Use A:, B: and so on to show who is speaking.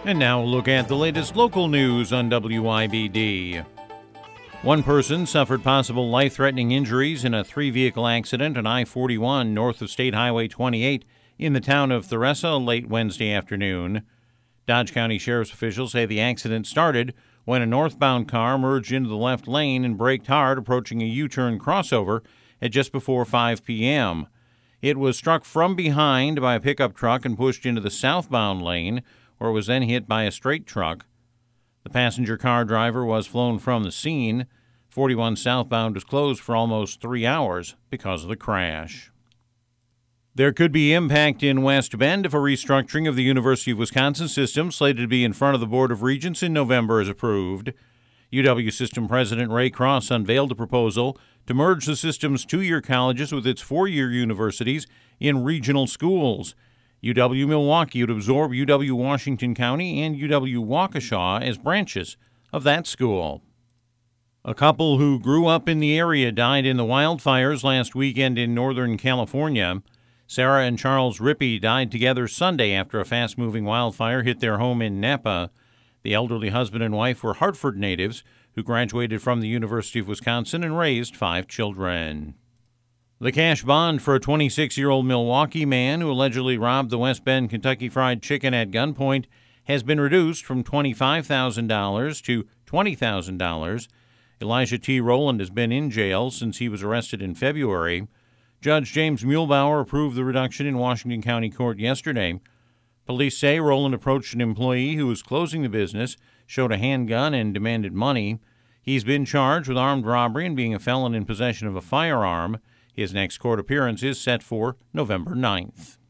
A: And now we'll look at the latest local news on WIBD. One person suffered possible life-threatening injuries in a three-vehicle accident on I-41 north of State Highway 28 in the town of Theresa late Wednesday afternoon. Dodge County Sheriff's officials say the accident started when a northbound car merged into the left lane and braked hard approaching a U-turn crossover at just before 5 p.m. It was struck from behind by a pickup truck and pushed into the southbound lane, where it was then hit by a straight truck. The passenger car driver was flown from the scene. 41 southbound was closed for almost 3 hours because of the crash. There could be impact in West Bend if a restructuring of the University of Wisconsin system slated to be in front of the Board of Regents in November is approved. UW System President Ray Cross unveiled a proposal to merge the system's 2-year colleges with its 4-year universities in regional schools. UW-Milwaukee would absorb UW-Washington County and UW-Waukesha as branches of that school. A couple who grew up in the area died in the wildfires last weekend in Northern California. Sarah and Charles Rippey died together Sunday after a fast-moving wildfire hit their home in Napa. The elderly husband and wife were Hartford natives who graduated from the University of Wisconsin and raised 5 children. The cash bond for a 26-year-old Milwaukee man who allegedly robbed the West Bend Kentucky Fried Chicken at gunpoint has been reduced from $25,000 to $20,000. Elijah T. Rowland has been in jail since he was arrested in February. Judge James Muehlbauer approved the reduction in Washington County Court yesterday. Police say Rowland approached an employee who was closing the business, showed a handgun, and demanded money. He's been charged with armed robbery and being a felon in possession of a firearm. His next court appearance is set for November 9th.